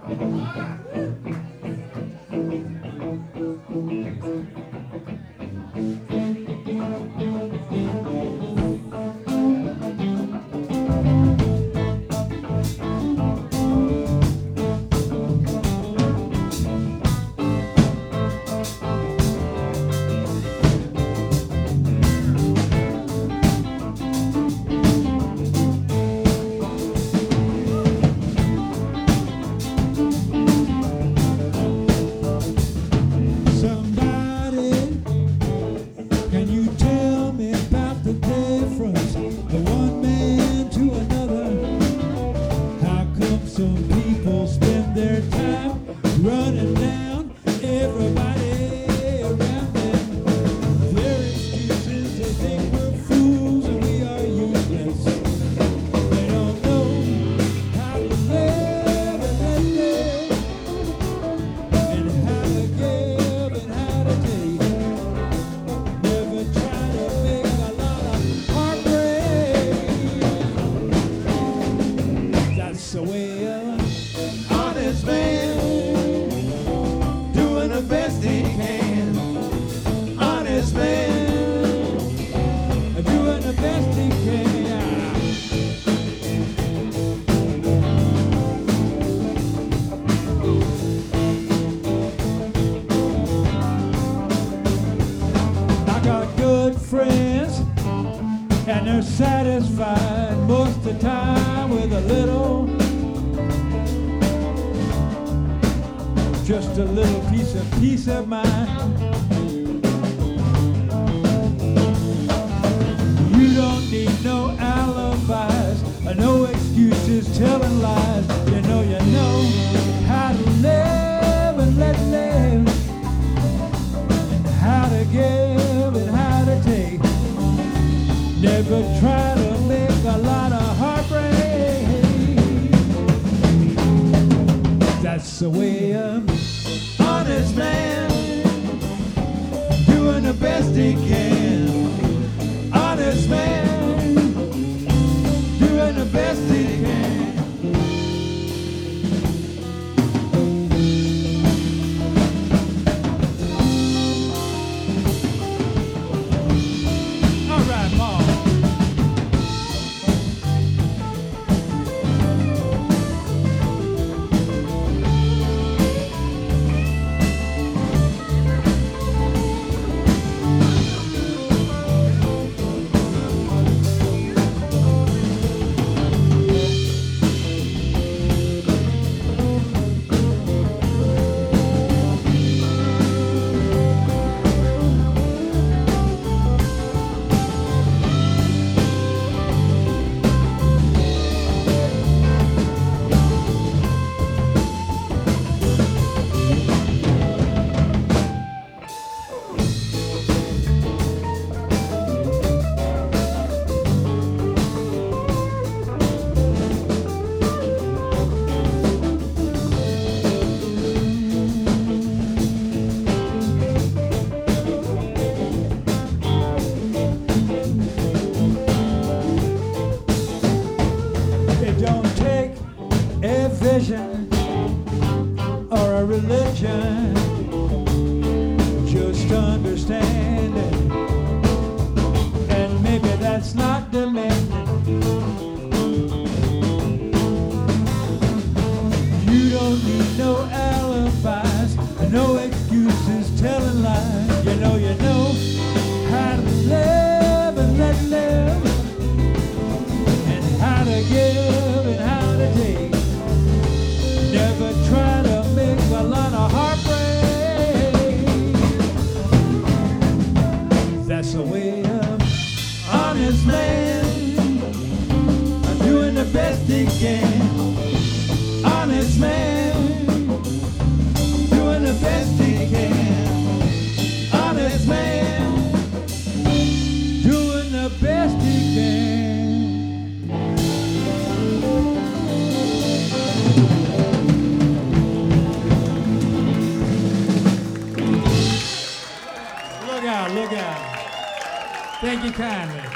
And they're satisfied most of the time with a little, just a little peace of mind. You don't need no alibis, no excuses, telling lies. You know how to live and let live, and how to give and how to take. Never try to make a lot of heartbreak. That's the way an honest man, doing the best he can. Honest man, doing the best he can. All right, Paul. Or a religion, just understand it, and maybe that's not demanding. You don't need no alibis, no excuses, telling lies. You know how to live and let live, and how to give and how to take. Never try to make a lot of heartbreak. That's the way an honest man, doing the best he can. Honest man, doing the best he can. Honest man, doing the best he can. Look out. Thank you kindly.